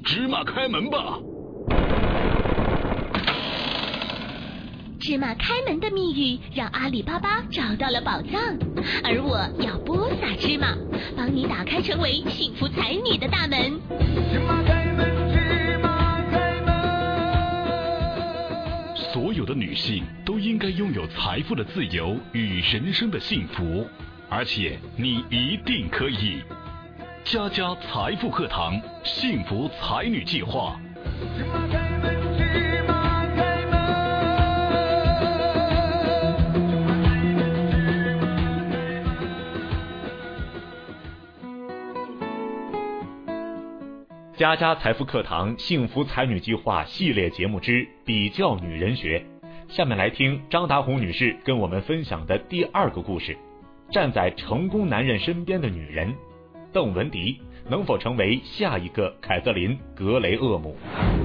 芝麻开门吧。 芝麻开门的密语让阿里巴巴找到了宝藏，而我要播撒芝麻，帮你打开成为幸福才女的大门。 芝麻开门，芝麻开门。 所有的女性都应该拥有财富的自由与人生的幸福，而且你一定可以。佳佳财富课堂幸福才女计划。 芝麻开门，芝麻开门。 佳佳财富课堂幸福才女计划系列节目之比较女人学。下面来听张达红女士跟我们分享的第2个故事，站在成功男人身边的女人，邓文迪能否成为下一个凯瑟琳·格雷厄姆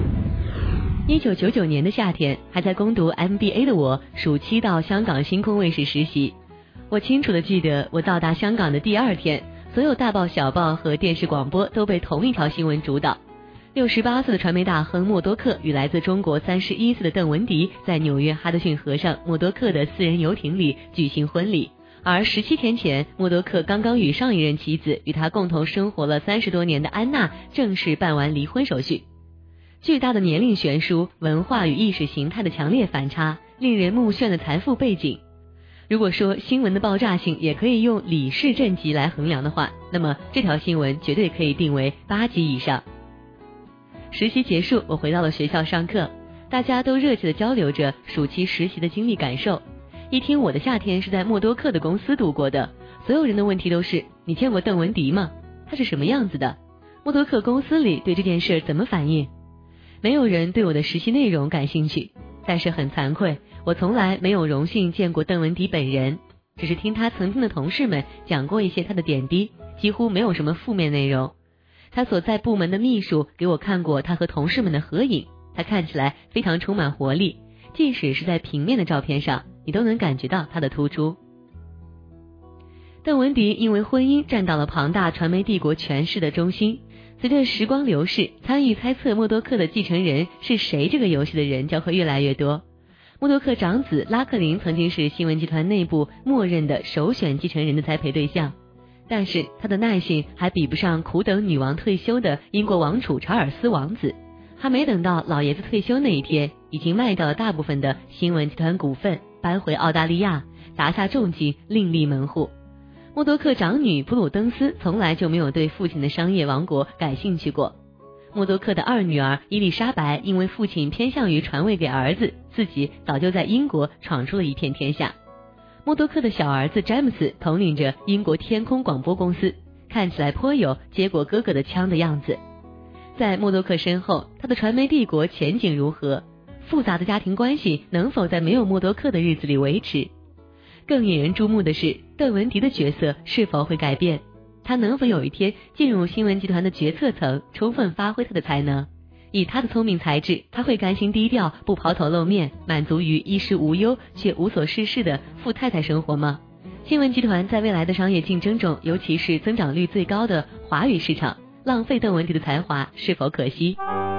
？1999年的夏天，还在攻读 MBA 的我，暑期到香港星空卫视实习。我清楚地记得，我到达香港的第2天，所有大报小报和电视广播都被同一条新闻主导：68岁的传媒大亨默多克与来自中国31岁的邓文迪在纽约哈德逊河上默多克的私人游艇里举行婚礼。而17天前，默多克刚刚与上一任妻子与他共同生活了30多年的安娜正式办完离婚手续。巨大的年龄悬殊，文化与意识形态的强烈反差，令人目眩的财富背景。如果说新闻的爆炸性也可以用李氏镇级来衡量的话，那么这条新闻绝对可以定为8级以上。实习结束，我回到了学校上课，大家都热切地交流着暑期实习的经历感受。一听我的夏天是在默多克的公司度过的，所有人的问题都是：你见过邓文迪吗？他是什么样子的？默多克公司里对这件事怎么反应？没有人对我的实习内容感兴趣，但是很惭愧，我从来没有荣幸见过邓文迪本人，只是听他曾经的同事们讲过一些他的点滴，几乎没有什么负面内容。他所在部门的秘书给我看过他和同事们的合影，他看起来非常充满活力，即使是在平面的照片上，你都能感觉到他的突出。邓文迪因为婚姻站到了庞大传媒帝国权势的中心。随着时光流逝，参与猜测默多克的继承人是谁这个游戏的人将会越来越多。默多克长子拉克林曾经是新闻集团内部默认的首选继承人的栽培对象，但是他的耐性还比不上苦等女王退休的英国王储查尔斯王子。还没等到老爷子退休那一天，已经卖掉了大部分的新闻集团股份，搬回澳大利亚，砸下重金另立门户。默多克长女普鲁登斯从来就没有对父亲的商业王国感兴趣过。默多克的2女儿伊丽莎白因为父亲偏向于传位给儿子，自己早就在英国闯出了一片天下。默多克的小儿子詹姆斯统领着英国天空广播公司，看起来颇有接过哥哥的枪的样子。在默多克身后，他的传媒帝国前景如何？复杂的家庭关系能否在没有默多克的日子里维持？更引人注目的是，邓文迪的角色是否会改变？他能否有一天进入新闻集团的决策层，充分发挥他的才能？以他的聪明才智，他会甘心低调，不抛头露面，满足于衣食无忧却无所事事的富太太生活吗？新闻集团在未来的商业竞争中，尤其是增长率最高的华语市场，浪费邓文迪的才华是否可惜？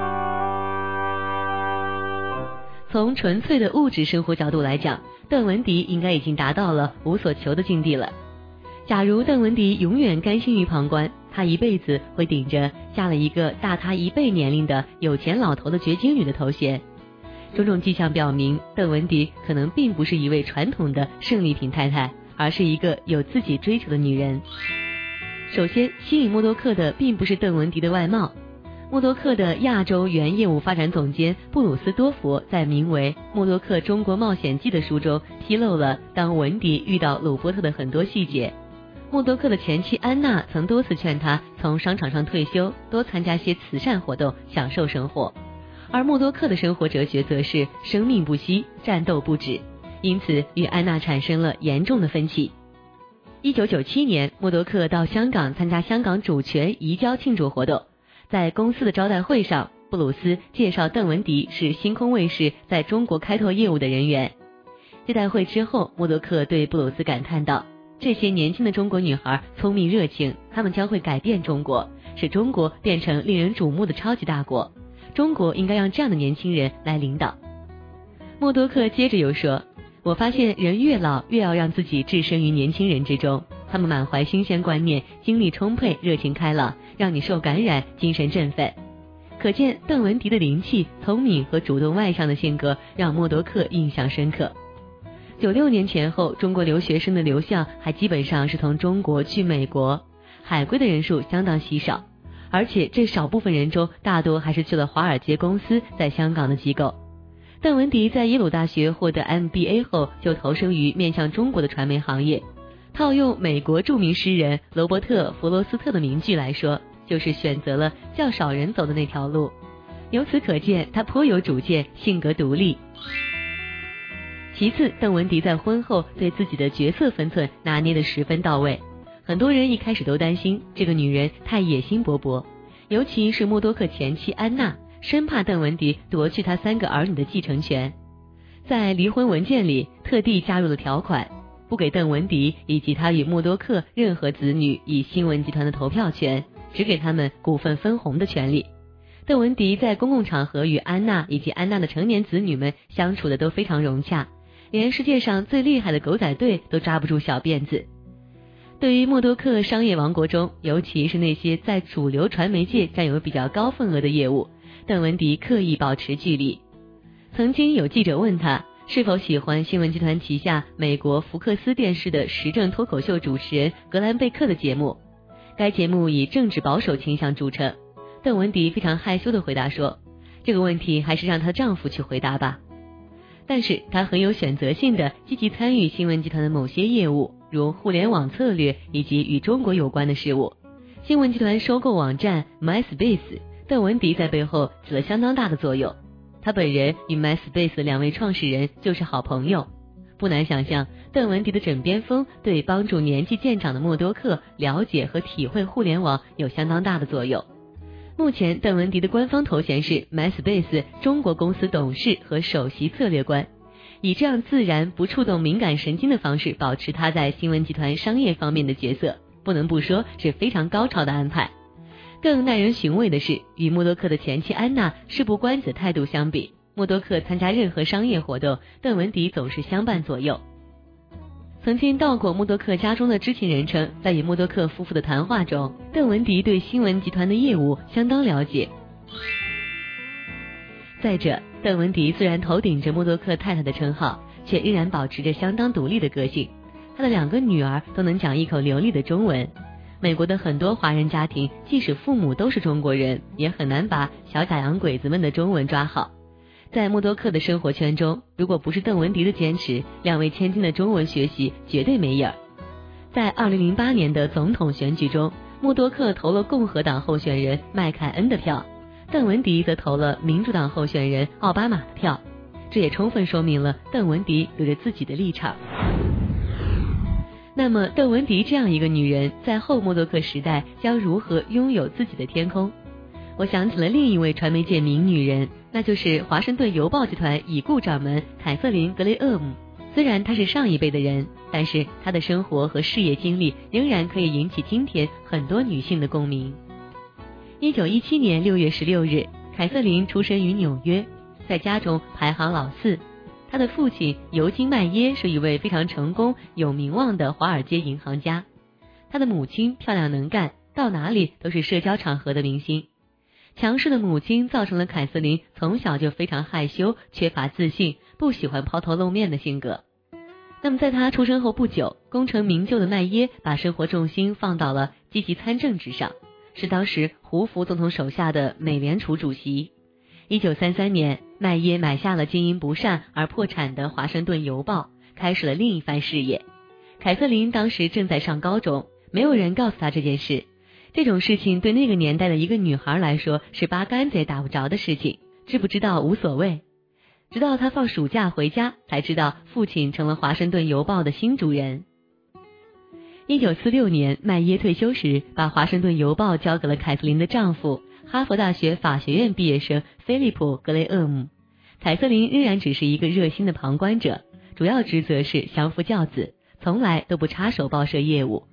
从纯粹的物质生活角度来讲，邓文迪应该已经达到了无所求的境地了。假如邓文迪永远甘心于旁观，他一辈子会顶着嫁了一个大他1倍年龄的有钱老头的绝经女的头衔。种种迹象表明，邓文迪可能并不是一位传统的胜利品太太，而是一个有自己追求的女人。首先，吸引默多克的并不是邓文迪的外貌。默多克的亚洲原业务发展总监布鲁斯多佛在名为《默多克中国冒险记》的书中披露了当文迪遇到鲁伯特的很多细节。默多克的前妻安娜曾多次劝他从商场上退休，多参加些慈善活动，享受生活。而默多克的生活哲学则是生命不息，战斗不止，因此与安娜产生了严重的分歧。1997年，默多克到香港参加香港主权移交庆祝活动。在公司的招待会上，布鲁斯介绍邓文迪是星空卫视在中国开拓业务的人员。接待会之后，默多克对布鲁斯感叹道：这些年轻的中国女孩聪明热情，她们将会改变中国， 使中国变成令人瞩目的超级大国。中国应该让这样的年轻人来领导。默多克接着又说，我发现人越老越要让自己置身于年轻人之中，他们满怀新鲜观念，精力充沛，热情开朗，让你受感染，精神振奋。可见邓文迪的灵气、聪明和主动外向的性格让默多克印象深刻。96年前后，中国留学生的流向还基本上是从中国去美国，海归的人数相当稀少，而且这少部分人中大多还是去了华尔街公司在香港的机构。邓文迪在耶鲁大学获得 MBA 后，就投身于面向中国的传媒行业。套用美国著名诗人罗伯特·弗罗斯特的名句来说，就是选择了较少人走的那条路。由此可见，他颇有主见，性格独立。其次，邓文迪在婚后对自己的角色分寸拿捏得十分到位。很多人一开始都担心这个女人太野心勃勃，尤其是默多克前妻安娜，生怕邓文迪夺去他3个儿女的继承权。在离婚文件里特地加入了条款，不给邓文迪以及他与默多克任何子女以新闻集团的投票权，只给他们股份分红的权利。邓文迪在公共场合与安娜以及安娜的成年子女们相处的都非常融洽，连世界上最厉害的狗仔队都抓不住小辫子。对于默多克商业王国中，尤其是那些在主流传媒界占有比较高份额的业务，邓文迪刻意保持距离。曾经有记者问他是否喜欢新闻集团旗下美国福克斯电视的时政脱口秀主持人格兰贝克的节目，该节目以政治保守倾向著称。邓文迪非常害羞地回答说，这个问题还是让她丈夫去回答吧。但是她很有选择性地积极参与新闻集团的某些业务，如互联网策略以及与中国有关的事务。新闻集团收购网站 MySpace， 邓文迪在背后起了相当大的作用。他本人与 MySpace 2位创始人就是好朋友。不难想象，邓文迪的枕边风对帮助年纪渐长的默多克了解和体会互联网有相当大的作用。目前邓文迪的官方头衔是 MySpace 中国公司董事和首席策略官，以这样自然不触动敏感神经的方式保持他在新闻集团商业方面的角色，不能不说是非常高超的安排。更耐人寻味的是，与默多克的前妻安娜事不关己的态度相比，默多克参加任何商业活动，邓文迪总是相伴左右。曾经到过默多克家中的知情人称，在与默多克夫妇的谈话中，邓文迪对新闻集团的业务相当了解。再者，邓文迪虽然头顶着默多克太太的称号，却仍然保持着相当独立的个性。他的2个女儿都能讲一口流利的中文。美国的很多华人家庭，即使父母都是中国人，也很难把小假洋鬼子们的中文抓好。在默多克的生活圈中，如果不是邓文迪的坚持，2位千金的中文学习绝对没影儿。在2008年的总统选举中，默多克投了共和党候选人麦凯恩的票，邓文迪则投了民主党候选人奥巴马的票，这也充分说明了邓文迪有着自己的立场。那么邓文迪这样一个女人，在后默多克时代将如何拥有自己的天空？我想起了另一位传媒界名女人，那就是华盛顿邮报集团已故掌门凯瑟琳·格雷厄姆。虽然她是上一辈的人，但是她的生活和事业经历仍然可以引起今天很多女性的共鸣。1917年6月16日，凯瑟琳出生于纽约，在家中排行老4。她的父亲尤金·麦耶是一位非常成功有名望的华尔街银行家，她的母亲漂亮能干，到哪里都是社交场合的明星。强势的母亲造成了凯瑟琳从小就非常害羞，缺乏自信，不喜欢抛头露面的性格。那么在她出生后不久，功成名就的麦耶把生活重心放到了积极参政之上，是当时胡佛总统手下的美联储主席。1933年，麦耶买下了经营不善而破产的华盛顿邮报，开始了另一番事业。凯瑟琳当时正在上高中，没有人告诉她这件事。这种事情对那个年代的一个女孩来说是八竿子也打不着的事情，知不知道无所谓。直到她放暑假回家，才知道父亲成了华盛顿邮报的新主人。1946年，麦耶退休时，把华盛顿邮报交给了凯瑟琳的丈夫，哈佛大学法学院毕业生菲利普·格雷厄姆。凯瑟琳仍然只是一个热心的旁观者，主要职责是相夫教子，从来都不插手报社业务。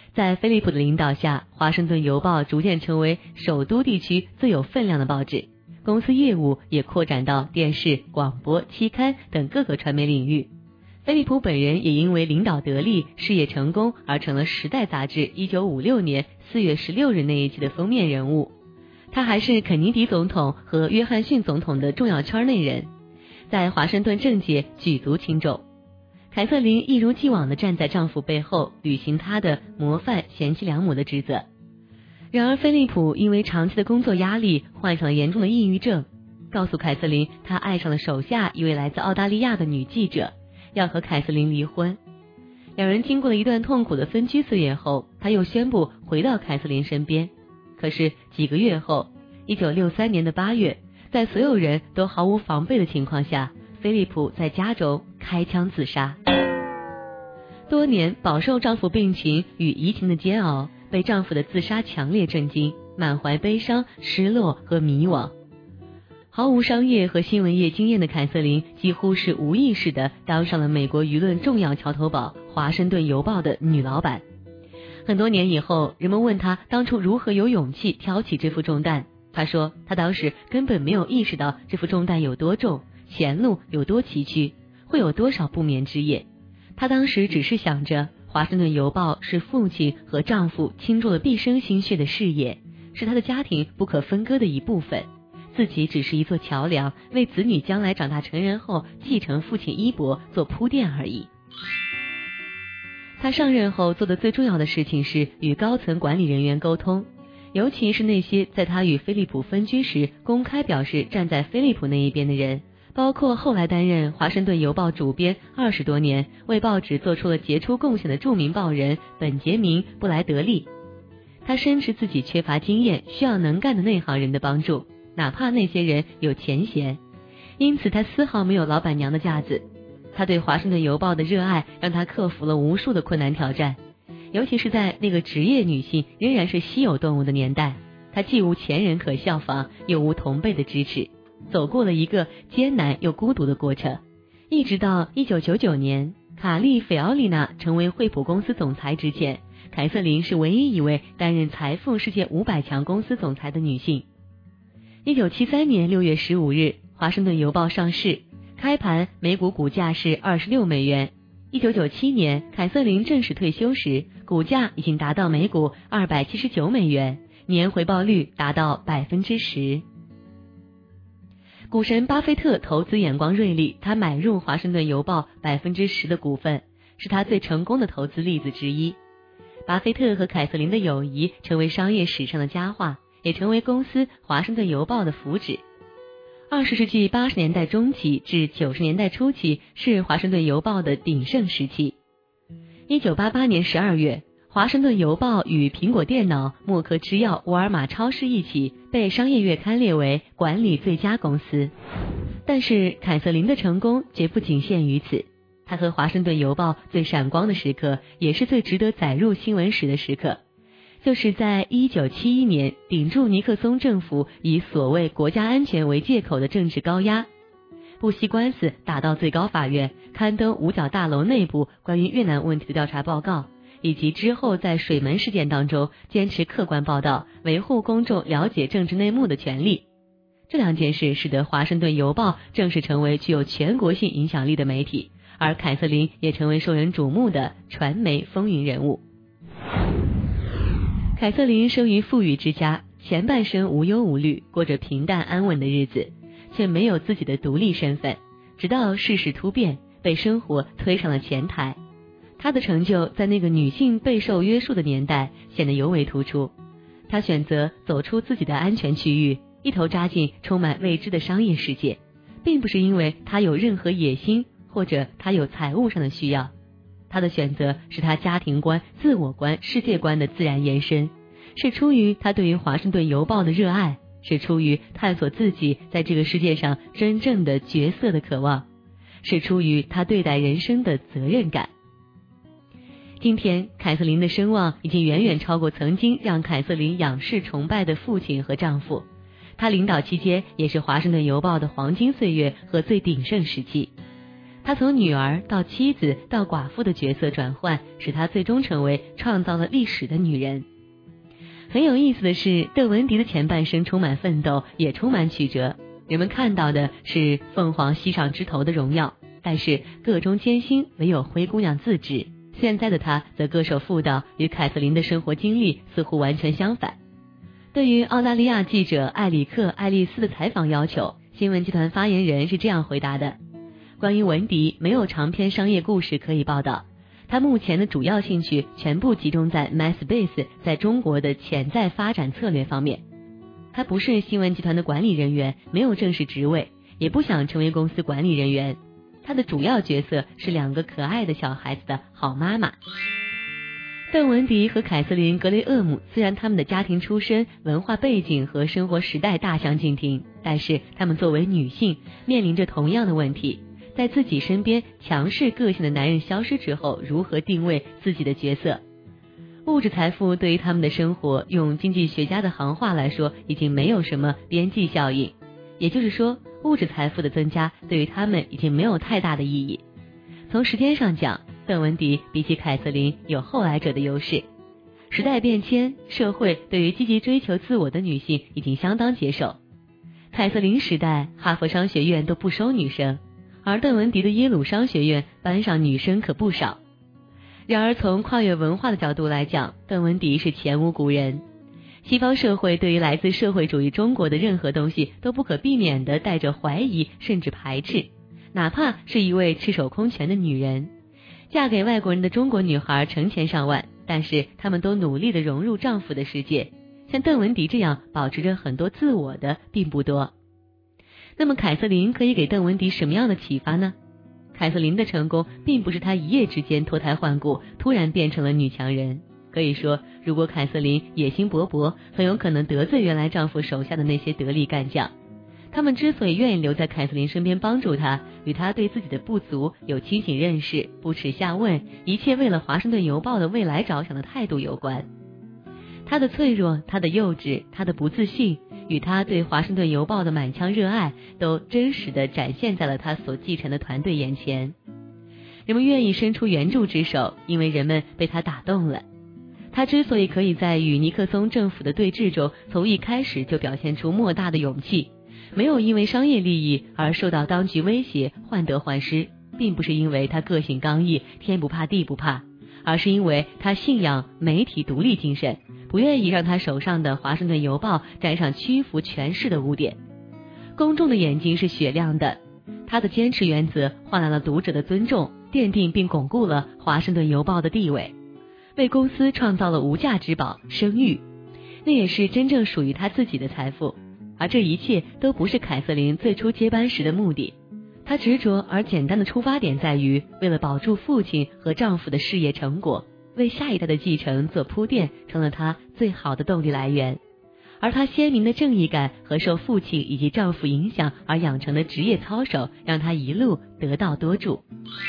在菲利普的领导下，华盛顿邮报逐渐成为首都地区最有分量的报纸，公司业务也扩展到电视、广播、期刊等各个传媒领域。菲利普本人也因为领导得力、事业成功而成了《时代》杂志1956年4月16日那一期的封面人物。他还是肯尼迪总统和约翰逊总统的重要圈内人，在华盛顿政界举足轻重。凯瑟琳一如既往地站在丈夫背后，履行她的模范贤妻良母的职责。然而菲利普因为长期的工作压力患上了严重的抑郁症，告诉凯瑟琳他爱上了手下一位来自澳大利亚的女记者，要和凯瑟琳离婚。两人经过了一段痛苦的分居岁月后，他又宣布回到凯瑟琳身边。可是几个月后，1963年的8月，在所有人都毫无防备的情况下，菲利普在家中开枪自杀。多年饱受丈夫病情与移情的煎熬，被丈夫的自杀强烈震惊，满怀悲伤、失落和迷惘。毫无商业和新闻业经验的凯瑟琳几乎是无意识地当上了美国舆论重要桥头堡《华盛顿邮报》的女老板。很多年以后，人们问她当初如何有勇气挑起这副重担，她说她当时根本没有意识到这副重担有多重，前路有多崎岖，会有多少不眠之夜。她当时只是想着，华盛顿邮报是父亲和丈夫倾注了毕生心血的事业，是她的家庭不可分割的一部分，自己只是一座桥梁，为子女将来长大成人后继承父亲衣钵做铺垫而已。她上任后做的最重要的事情是与高层管理人员沟通，尤其是那些在她与菲利普分居时公开表示站在菲利普那一边的人，包括后来担任华盛顿邮报主编20多年，为报纸做出了杰出贡献的著名报人本杰明·布莱德利。他深知自己缺乏经验，需要能干的内行人的帮助，哪怕那些人有钱闲。因此他丝毫没有老板娘的架子。他对华盛顿邮报的热爱让他克服了无数的困难挑战，尤其是在那个职业女性仍然是稀有动物的年代，他既无前人可效仿，又无同辈的支持，走过了一个艰难又孤独的过程。一直到1999年，卡利·菲奥丽娜成为惠普公司总裁之前，凯瑟琳是唯一一位担任财富世界500强公司总裁的女性。1973年6月15日，华盛顿邮报上市，开盘每股股价是26美元。1997年，凯瑟琳正式退休时，股价已经达到每股279美元，年回报率达到10%。股神巴菲特投资眼光锐利，他买入华盛顿邮报10%的股份，是他最成功的投资例子之一。巴菲特和凯瑟琳的友谊成为商业史上的佳话，也成为公司华盛顿邮报的福祉。20世纪80年代中期至90年代初期是华盛顿邮报的鼎盛时期。1988年12月，华盛顿邮报与苹果电脑、默克制药、沃尔玛超市一起被商业月刊列为管理最佳公司。但是凯瑟琳的成功绝不仅限于此，她和华盛顿邮报最闪光的时刻，也是最值得载入新闻史的时刻，就是在1971年顶住尼克松政府以所谓国家安全为借口的政治高压，不惜官司打到最高法院，刊登五角大楼内部关于越南问题的调查报告，以及之后在水门事件当中坚持客观报道，维护公众了解政治内幕的权利。这两件事使得华盛顿邮报正式成为具有全国性影响力的媒体，而凯瑟琳也成为受人瞩目的传媒风云人物。凯瑟琳生于富裕之家，前半生无忧无虑，过着平淡安稳的日子，却没有自己的独立身份，直到世事突变，被生活推上了前台。她的成就在那个女性备受约束的年代显得尤为突出。她选择走出自己的安全区域，一头扎进充满未知的商业世界，并不是因为她有任何野心，或者她有财务上的需要。她的选择是她家庭观、自我观、世界观的自然延伸，是出于她对于华盛顿邮报的热爱，是出于探索自己在这个世界上真正的角色的渴望，是出于她对待人生的责任感。今天凯瑟琳的声望已经远远超过曾经让凯瑟琳仰视崇拜的父亲和丈夫，她领导期间也是华盛顿邮报的黄金岁月和最鼎盛时期。 他从女儿到妻子到寡妇的角色转换，使他最终成为创造了历史的女人。很有意思的是，邓文迪的前半生充满奋斗，也充满曲折。人们看到的是凤凰溪上枝头的荣耀，但是个中艰辛唯有灰姑娘自知。现在的她则歌手妇道，与凯瑟琳的生活经历似乎完全相反。对于澳大利亚记者艾里克·爱丽丝的采访要求，新闻集团发言人是这样回答的：关于文迪，没有长篇商业故事可以报道，他目前的主要兴趣全部集中在 MySpace 在中国的潜在发展策略方面。他不是新闻集团的管理人员，没有正式职位，也不想成为公司管理人员。他的主要角色是2个可爱的小孩子的好妈妈。邓文迪和凯瑟琳·格雷厄姆虽然他们的家庭出身、文化背景和生活时代大相径庭，但是他们作为女性面临着同样的问题，在自己身边强势个性的男人消失之后，如何定位自己的角色。物质财富对于他们的生活，用经济学家的行话来说，已经没有什么边际效应，也就是说，物质财富的增加对于他们已经没有太大的意义。从时间上讲，邓文迪比起凯瑟琳有后来者的优势。时代变迁，社会对于积极追求自我的女性已经相当接受。凯瑟琳时代，哈佛商学院都不收女生，而邓文迪的耶鲁商学院班上女生可不少。然而从跨越文化的角度来讲，邓文迪是前无古人。西方社会对于来自社会主义中国的任何东西都不可避免地带着怀疑甚至排斥，哪怕是一位赤手空拳的女人。嫁给外国人的中国女孩成千上万，但是她们都努力地融入丈夫的世界，像邓文迪这样保持着很多自我的并不多。那么凯瑟琳可以给邓文迪什么样的启发呢？凯瑟琳的成功并不是她一夜之间脱胎换骨，突然变成了女强人。可以说，如果凯瑟琳野心勃勃，很有可能得罪原来丈夫手下的那些得力干将。他们之所以愿意留在凯瑟琳身边帮助她，与她对自己的不足有清醒认识，不耻下问，一切为了华盛顿邮报的未来着想的态度有关。她的脆弱，她的幼稚，她的不自信，与她对华盛顿邮报的满腔热爱，都真实地展现在了她所继承的团队眼前。人们愿意伸出援助之手，因为人们被她打动了。他之所以可以在与尼克松政府的对峙中从一开始就表现出莫大的勇气，没有因为商业利益而受到当局威胁患得患失，并不是因为他个性刚毅，天不怕地不怕，而是因为他信仰媒体独立精神，不愿意让他手上的华盛顿邮报沾上屈服权势的污点。公众的眼睛是雪亮的，他的坚持原则换来了读者的尊重，奠定并巩固了华盛顿邮报的地位，为公司创造了无价之宝声誉，那也是真正属于他自己的财富。而这一切都不是凯瑟琳最初接班时的目的，她执着而简单的出发点在于为了保住父亲和丈夫的事业成果，为下一代的继承做铺垫，成了她最好的动力来源。而她鲜明的正义感和受父亲以及丈夫影响而养成的职业操守，让她一路得道多助。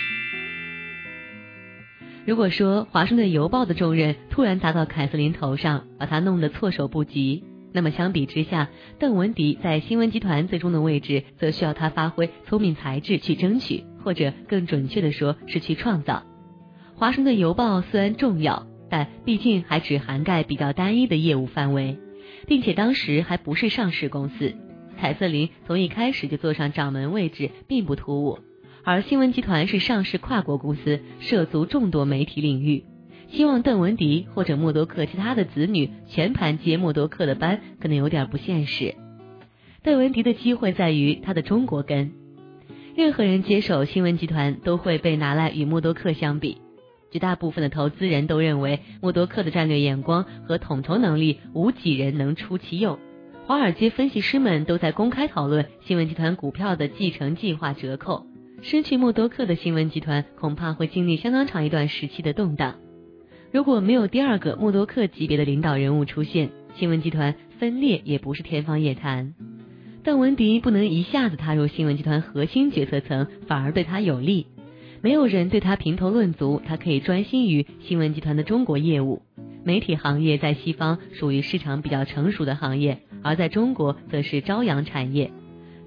如果说华盛顿邮报的重任突然砸到凯瑟琳头上，把她弄得措手不及，那么相比之下，邓文迪在新闻集团最终的位置则需要她发挥聪明才智去争取，或者更准确的说是去创造。华盛顿邮报虽然重要，但毕竟还只涵盖比较单一的业务范围，并且当时还不是上市公司。凯瑟琳从一开始就坐上掌门位置并不突兀，而新闻集团是上市跨国公司，涉足众多媒体领域，希望邓文迪或者默多克其他的子女全盘接默多克的班，可能有点不现实。邓文迪的机会在于他的中国根，任何人接手新闻集团都会被拿来与默多克相比。绝大部分的投资人都认为默多克的战略眼光和统筹能力无几人能出其右。华尔街分析师们都在公开讨论新闻集团股票的继承计划折扣，失去默多克的新闻集团恐怕会经历相当长一段时期的动荡。如果没有第二个默多克级别的领导人物出现，新闻集团分裂也不是天方夜谭。邓文迪不能一下子踏入新闻集团核心决策层，反而对他有利。没有人对他评头论足，他可以专心于新闻集团的中国业务。媒体行业在西方属于市场比较成熟的行业，而在中国则是朝阳产业。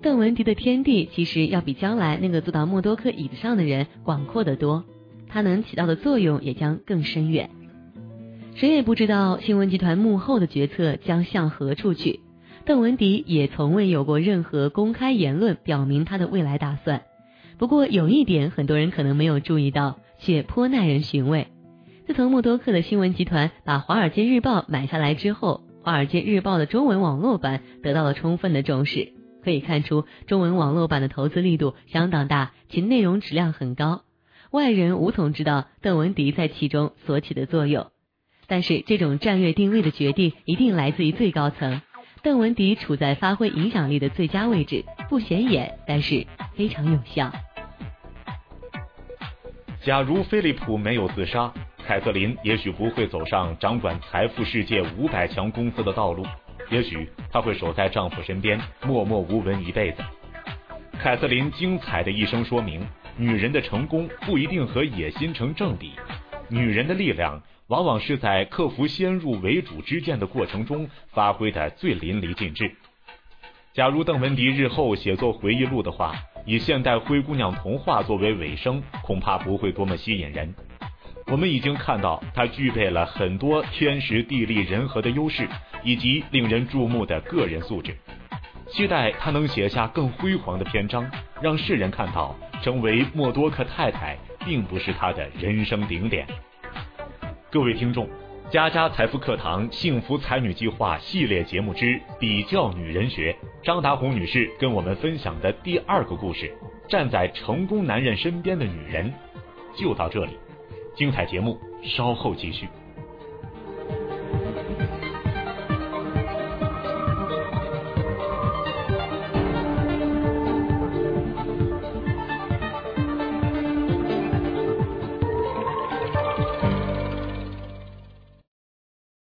邓文迪的天地其实要比将来那个坐到默多克椅子上的人广阔得多，他能起到的作用也将更深远。谁也不知道新闻集团幕后的决策将向何处去，邓文迪也从未有过任何公开言论表明他的未来打算。不过有一点很多人可能没有注意到，却颇耐人寻味。自从默多克的新闻集团把《华尔街日报》买下来之后，《华尔街日报》的中文网络版得到了充分的重视。可以看出，中文网络版的投资力度相当大，其内容质量很高，外人无从知道邓文迪在其中所起的作用。但是这种战略定位的决定一定来自于最高层，邓文迪处在发挥影响力的最佳位置，不显眼，但是非常有效。 假如菲利普没有自杀，凯瑟琳也许不会走上掌管财富世界500强公司的道路，也许她会守在丈夫身边，默默无闻一辈子。凯瑟琳精彩的一生说明，女人的成功不一定和野心成正比，女人的力量往往是在克服先入为主之见的过程中发挥的最淋漓尽致。假如邓文迪日后写作回忆录的话，以现代灰姑娘童话作为尾声，恐怕不会多么吸引人。我们已经看到她具备了很多天时地利人和的优势，以及令人注目的个人素质。期待她能写下更辉煌的篇章，让世人看到成为默多克太太并不是她的人生顶点。各位听众，家家财富课堂幸福才女计划系列节目之比较女人学，张达红女士跟我们分享的第2个故事，站在成功男人身边的女人，就到这里。精彩节目稍后继续。